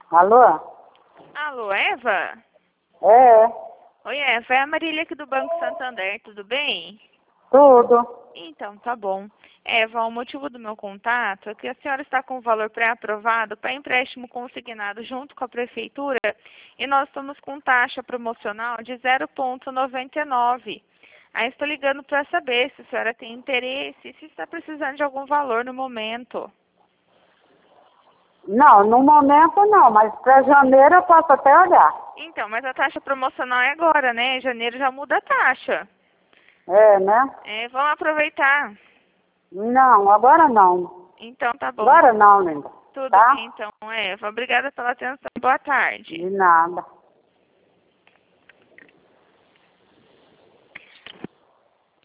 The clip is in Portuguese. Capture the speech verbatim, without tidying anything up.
Alô? Alô, Eva? É, Oi, Eva, é a Marília aqui do Banco Santander, tudo bem? tudo. Então, tá bom. Eva, o motivo do meu contato é que a senhora está com o valor pré-aprovado para empréstimo consignado junto com a Prefeitura e nós estamos com taxa promocional de zero vírgula noventa e nove. Aí estou ligando para saber se a senhora tem interesse e se está precisando de algum valor no momento. Não, no momento não, mas para janeiro eu posso até olhar. Então, mas a taxa promocional é agora, né? Em janeiro já muda a taxa. É, né? É, vamos aproveitar. Não, agora não. Então, tá bom. Agora não, linda. Tudo Tá? bem, então, Eva. Obrigada pela atenção. Boa tarde. De nada.